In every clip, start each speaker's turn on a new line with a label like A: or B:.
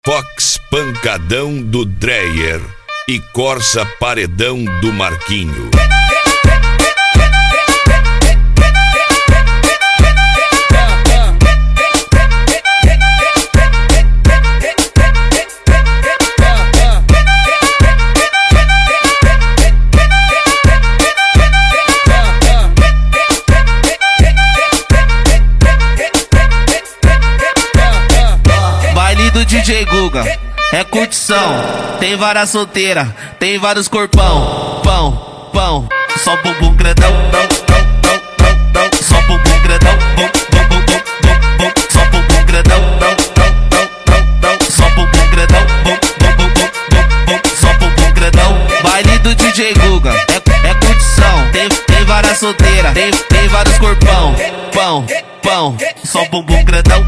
A: Fox pancadão do Dreyer e Corsa paredão do Marquinho.
B: Do DJ Guga, é curtição. Tem várias solteiras, tem vários corpão. Pão, só bumbum grandão. Só bumbum grandão. Só bumbum grandão. Só bumbum grandão. Só bumbum grandão. Baile do DJ Guga, é curtição. Tem várias solteiras, tem vários corpão. Pão, só bumbum grandão.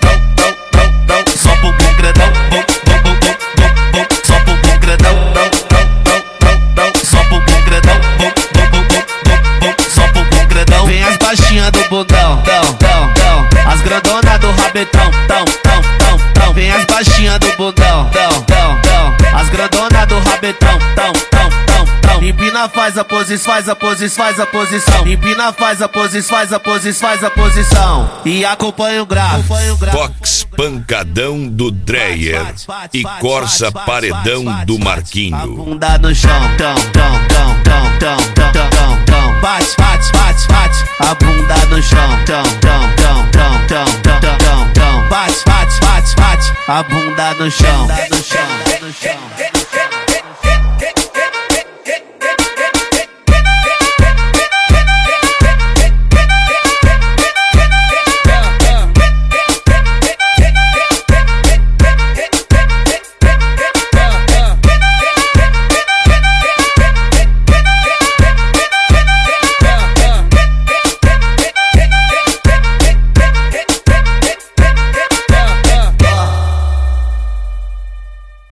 B: Só bumbum grandão, só bumbum grandão, só bumbum grandão, só bumbum grandão. Vem as baixinhas do bundão, as grandonas do rabetão, vem as baixinhas do bundão, as grandonas do rabetão, empina, faz a posição, empina, faz a posição e acompanha o grave.
A: Fox pancadão do Dreyer e Corsa paredão do Marquinho.
B: A bunda no chão, bate, a bunda no chão, bate, a bunda no chão.